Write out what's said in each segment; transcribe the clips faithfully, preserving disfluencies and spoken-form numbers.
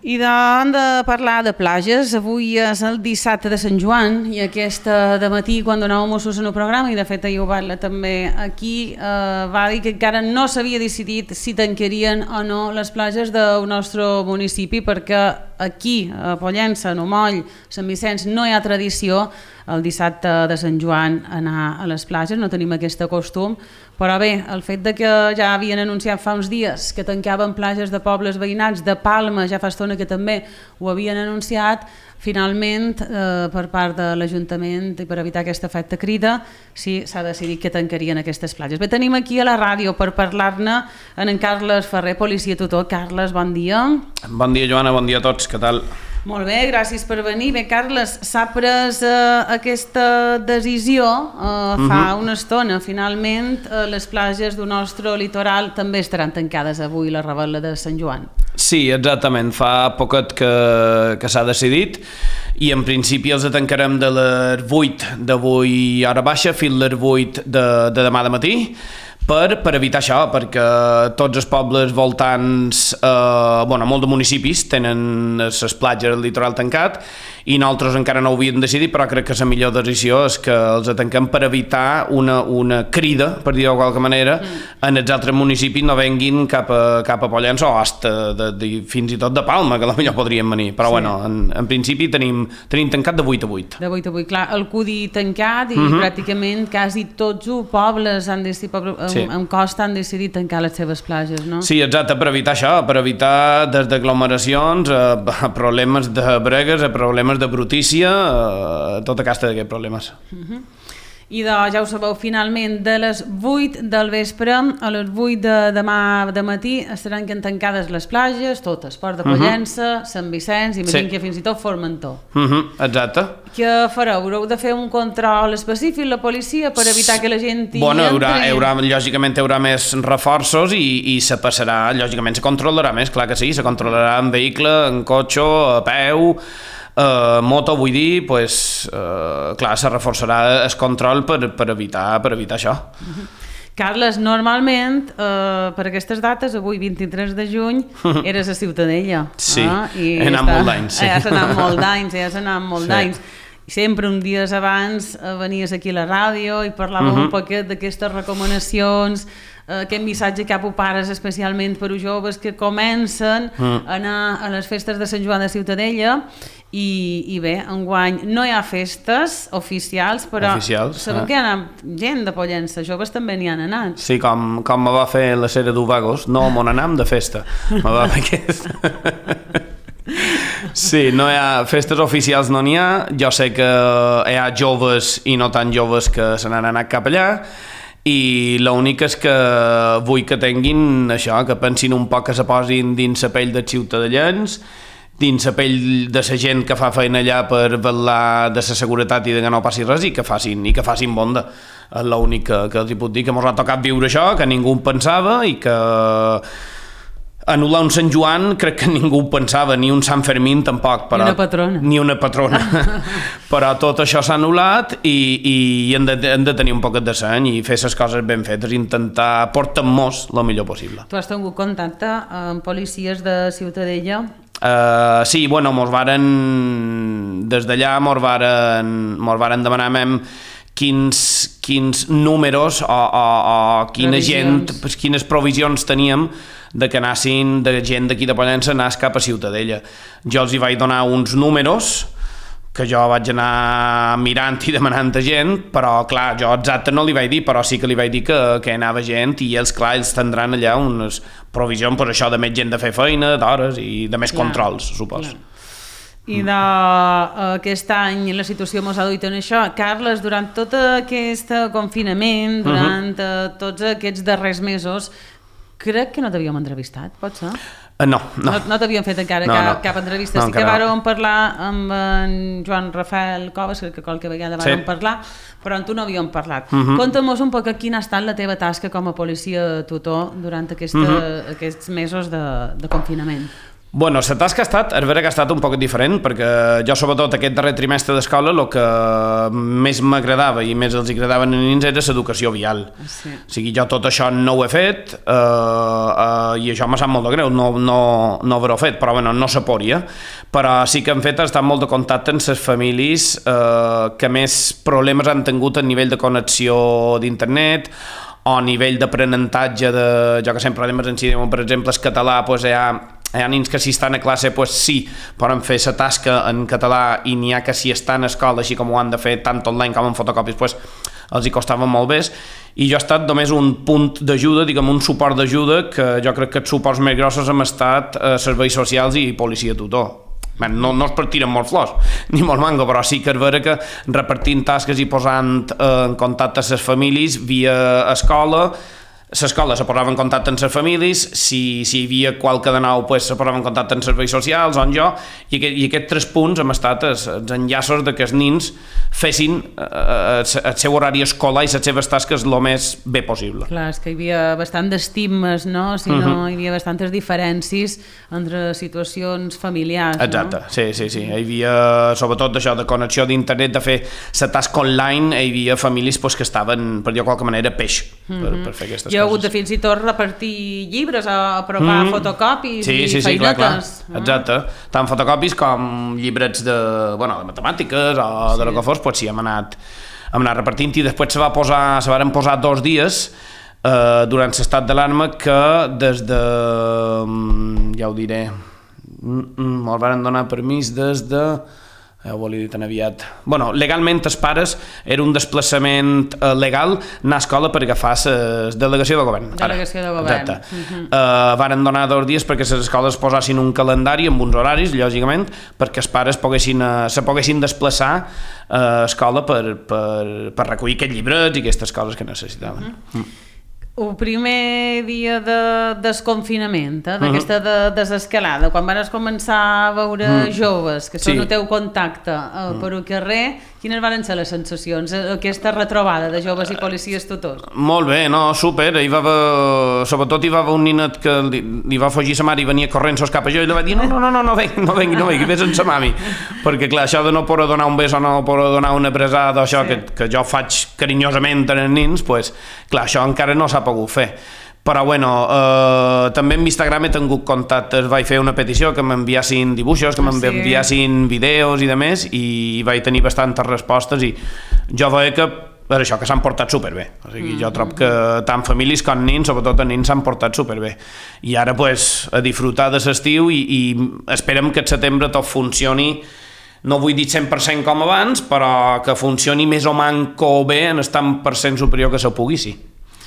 I hem de parlar de platges. Avui és el dissabte de Sant Joan i aquesta de matí, quan donàvem Mossos en el programa, i de fet ahir ho parla també aquí, eh, va dir que encara no s'havia decidit si tancarien o no les platges del nostre municipi, perquè aquí, a Pollença, a Nomoll, Sant Vicenç, no hi ha tradició el dissabte de Sant Joan anar a les platges, no tenim aquest costum, però bé, el fet de que ja havien anunciat fa uns dies que tancaven platges de pobles veïnats, de Palma ja fa estona que també ho havien anunciat, finalment eh, per part de l'Ajuntament i per evitar aquest efecte crida, sí, s'ha decidit que tancarien aquestes platges. Bé, tenim aquí a la ràdio per parlar-ne en Carles Ferrer, policia tutor. Carles, bon dia. Bon dia, Joana, bon dia a tots, què tal? Molt bé, gràcies per venir. Bé, Carles, s'ha pres eh, aquesta decisió eh, fa uh-huh. una estona. Finalment, eh, les platges del nostre litoral també estaran tancades avui, la Rebel·la de Sant Joan. Sí, exactament. Fa poquet que, que s'ha decidit i en principi els tancarem de les vuit d'avui hora baixa fins a les vuit de, de demà de matí. Per, per evitar això, perquè tots els pobles voltants, eh, bueno, molt de municipis tenen les platges del litoral tancat i nosaltres encara no ho havíem decidit, però crec que la millor decisió és que els tanquem per evitar una, una crida, per dir-ho de qualque manera, mm. en els altres municipis no venguin cap a, cap a Pollença o hasta de, de, fins i tot de Palma, que potser podrien venir, però sí. bueno, en, en principi tenim, tenim tancat de vuit a vuit. De vuit a vuit, clar, el Cudi tancat i mm-hmm. pràcticament quasi tots els pobles han decidit, sí. en costa han decidit tancar les seves platges, no? Sí, exacte, per evitar això, per evitar des d'aglomeracions a, a problemes de bregues, a problemes de brutícia, a tota casta d'aquests problemes. Uh-huh. I doncs, ja ho sabeu, finalment, de les vuit del vespre a les vuit de demà de matí estaran tancades les platges, totes, Port de Pollença, uh-huh. Sant Vicenç i m'imagino sí. que fins i tot Formentor. Uh-huh. Exacte. Què fareu? Haureu de fer un control específic, la policia, per evitar que la gent hi bueno, entri? Haurà, haurà, lògicament hi haurà més reforços i, i se passarà, lògicament se controlarà més, clar que sí, se controlarà en vehicle, en cotxe, a peu, Uh, moto, vull dir, pues, uh, clar, se reforçarà el control per, per, evitar, per evitar això. Uh-huh. Carles, normalment, uh, per aquestes dates, avui vint-i-tres de juny, eres a Ciutadella. Sí, uh, he anat molt d'anys. Sí. Ja s'ha anat molt d'anys, ja s'ha anat molt sí. d'anys. I sempre uns dies abans uh, venies aquí a la ràdio i parlàvem uh-huh. un poquet d'aquestes recomanacions, uh, aquest missatge cap a pares, especialment per als joves que comencen uh-huh. a anar a les festes de Sant Joan de Ciutadella. I, i bé, enguany no hi ha festes oficials, però oficials, sabem eh? que hi ha anat gent de Pollença, joves també n'hi han anat. Sí, com, com me va fer la Sera d'Uvagos, no, mon anam de festa. Me va fer aquest... Sí, no hi ha festes oficials, no n'hi ha. Jo sé que hi ha joves i no tan joves que se n'han anat cap allà, i l'únic és que vull que tinguin això, que pensin un poc, que se posin dins la pell dels ciutadellans, dins la pell de la gent que fa feina allà per vetllar de la seguretat i de que no passi res, i que facin, i que facin bonda. És l'únic que, que els hi puc dir, que mos ha tocat viure això, que ningú pensava, i que anul·lar un Sant Joan crec que ningú ho pensava, ni un Sant Fermín tampoc, però, ni una patrona, ni una patrona. Però tot això s'ha anul·lat i, i hem, de, hem de tenir un poquet de seny i fer les coses ben fetes, intentar portar-nos el millor possible. Tu has tingut contacte amb policies de Ciutadella? Uh, sí, bueno, mos varen des d'allà mos varen, mos varen demanar mem quins, quins números o, o, o quina provisions. gent, quines provisions teníem de que anassin de gent d'aquí de Pollença anàs cap a Ciutadella. Jo els hi vaig donar uns números que jo vaig anar mirant i demanant a gent, però clar, jo exacte no li vaig dir, però sí que li vaig dir que, que anava gent, i ells, clar, ells tindran allà unes provisions, per això de més gent de fer feina, d'hores i de més clar, controls, supos. Clar. I d'aquest any la situació mos ha duit en això. Carles, durant tot aquest confinament, durant uh-huh. tots aquests darrers mesos, crec que no t'havíem entrevistat, pot ser? Uh, no, no. No, no t'havíem fet encara no, cap, no. cap entrevista. No, sí que vàrem no. parlar amb en Joan Rafael Coves, que qualque vegada vàrem sí. parlar, però amb tu no havíem parlat. Uh-huh. Conta'm un poc quina ha estat la teva tasca com a policia tutor durant aquesta, uh-huh. aquests mesos de, de confinament. Bueno, la tasca ha estat, és vera que ha estat un poc diferent, perquè jo, sobretot, aquest darrer trimestre d'escola, el que més m'agradava i més els agradava als nens era l'educació vial. Sí. O sigui, jo tot això no ho he fet eh, eh, i això m'ha sap molt de greu, no, no, no haver-ho fet, però bueno, no se podria. Però sí que hem fet, ha estat molt de contacte amb les famílies eh, que més problemes han tingut a nivell de connexió d'internet o a nivell d'aprenentatge de, jo que sempre anem ens diem, per exemple, el català, doncs hi ha hi ha nens que si estan a classe, pues sí, poden fer la tasca en català i n'hi ha que si estan a escola, així com ho han de fer tant online com en fotocopis, pues els hi costava molt bé. I jo he estat només un punt d'ajuda, diguem, un suport d'ajuda, que jo crec que els suports més grossos hem estat eh, serveis socials i policia tutor. No, no es partiren molt flors, ni molt mango, però sí que és vera que repartint tasques i posant eh, en contacte a les famílies via escola, l'escola se posava en contacte amb les famílies, si, si hi havia qualque de nou pues, se posava en contacte amb serveis socials on jo, i, aquest, i aquests tres punts hem estat els, els enllaços de que els nens fessin eh, el seu horari escolar i les seves tasques el més bé possible. Clar, és que hi havia bastant d'estigmes, no? Si no, uh-huh. hi havia bastantes diferències entre situacions familiars. Exacte, no? sí, sí, sí. Hi havia, sobretot d'això de connexió d'internet, de fer la tasca online, hi havia famílies pues, que estaven, per dir-ho de qualque manera, peix uh-huh. per, per fer aquestes coses. Ha hagut de fins i tot repartir llibres, a provar mm. fotocopis sí, i sí, sí, feinetes. Clar, clar. Exacte, tant fotocopis com llibrets de, bueno, de matemàtiques o sí. de lo que fos, pues sí, hem anat, hem anat repartint i després se va posar, se varen posar dos dies eh, durant l'estat d'alarma que des de, ja ho diré, me'l varen donar permís des de... Ja ho volia dir tan aviat. Bueno, legalment els pares era un desplaçament eh, legal anar a escola per agafar la delegació de govern. Delegació de govern. Exacte. Uh-huh. Uh, varen donar dos dies perquè les escoles posassin un calendari amb uns horaris, lògicament, perquè els pares poguessin, uh, se poguessin desplaçar a escola per, per, per recollir aquests llibrets i aquestes coses que necessitaven. Uh-huh. Mm. El primer dia de desconfinament, eh, d'aquesta de, desescalada, quan vas començar a veure mm. joves que són sí. el teu contacte eh, mm. per el carrer, quines van ser les sensacions, aquesta retrobada de joves i policies tutors? Molt bé, no, super, hi va haver, sobretot hi va haver un ninet que li, li va fugir sa mare i venia corrents cap a jo i li va dir no, no, no, no, no venc, no venc, no venc, vés amb sa mami, perquè clar, això de no poder donar un bes o no poder donar una abraçada, això sí. que, que jo faig carinyosament als nens, pues, clar, això encara no s'ha pogut fer. Però bueno, eh, també en Instagram he tingut contactes, vaig fer una petició que m'enviassin dibuixos, que m'enviassin sí. vídeos i de més, i vaig tenir bastantes respostes i jo veia que per això que s'han portat superbé. O sigui, mm-hmm. jo trobo que tant famílies com nens, sobretot els nens, s'han portat superbé. I ara pues, a disfrutar de l'estiu i, i esperem que el setembre tot funcioni, no vull dir cent per cent com abans, però que funcioni més o manco bé en el tant per cent superior que se pugui, sí.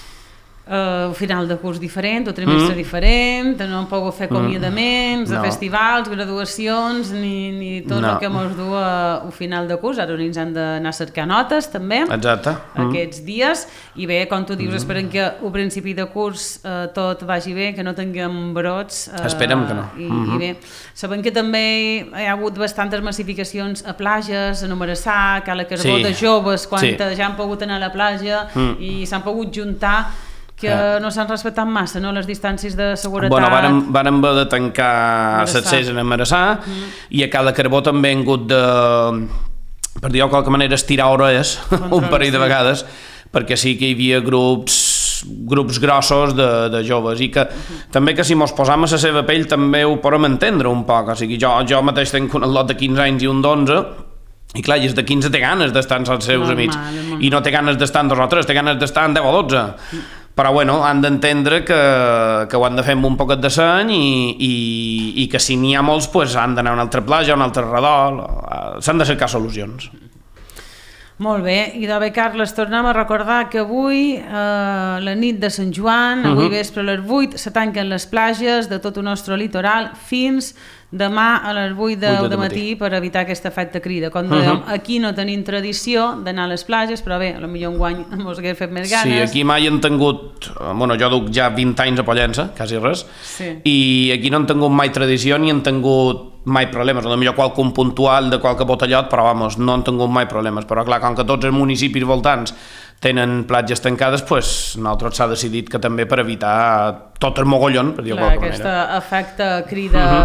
Uh, final de curs diferent, o trimestre mm. diferent, no hem pogut fer acomiadaments, mm. no. festivals, graduacions, ni, ni tot no. el que mos du a, a final de curs. Ara ens han d'anar a cercar notes, també, exacte. aquests mm. dies. I bé, com tu dius, mm. esperem que al principi de curs uh, tot vagi bé, que no tinguem brots. Uh, esperem que no. I, mm-hmm. i bé, sabem que també hi ha hagut bastantes massificacions a plages, a Numeressà, a Cala Carbó, sí. de joves, quan sí. ja han pogut anar a la platja mm. i s'han pogut juntar, que ah. no s'han respectat massa, no?, les distàncies de seguretat. Bueno, vàrem, vàrem haver de tancar l'accés a Numeressà mm. i a Cala Carbó també hem hagut de, per dir-ho de qualque manera, estirar hores un parell de vegades, perquè sí que hi havia grups grups grossos de, de joves i que uh-huh. també que si mos posam a la seva pell també ho podem entendre un poc. O sigui, jo, jo mateix tenc un lot de quinze anys i un d'onze i clar, i és de quinze té ganes d'estar amb els seus normal, amics normal. I no té ganes d'estar amb dos o tres, té ganes d'estar amb deu o dotze. Però bueno, han d'entendre que, que ho han de fer amb un poquet de seny i, i, i que si n'hi ha molts pues, han d'anar a una altra platja, a un altre redol, s'han de cercar solucions. Molt bé, i de bé, Carles, tornem a recordar que avui, eh, la nit de Sant Joan, avui uh-huh. vespre a les vuit, se tanquen les platges de tot el nostre litoral fins demà a les vuit del matí per evitar aquest efecte crida. Com dèiem, uh-huh. aquí no tenim tradició d'anar a les platges, però bé, potser enguany mos hagués fet més ganes. Sí, aquí mai han tingut... Bueno, jo duc ja vint anys a Pollença, quasi res, sí. i aquí no han tingut mai tradició ni han tingut mai problemes. Potser qualcun puntual de qualque botellot, però vamos, no han tingut mai problemes. Però clar, com que tots els municipis voltants tenen platges tancades, pues, nosaltres s'ha decidit que també per evitar tot el mogollon, per dir-ho de qualque manera. Aquest efecte crida, uh-huh.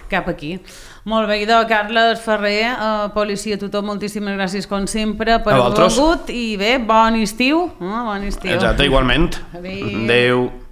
cap aquí. Molt bé, idò, Carles Ferrer, eh, policia tothom, moltíssimes gràcies com sempre per haver vingut i bé, bon estiu. Eh? Bon estiu. Exacte, igualment. Adéu. Adéu.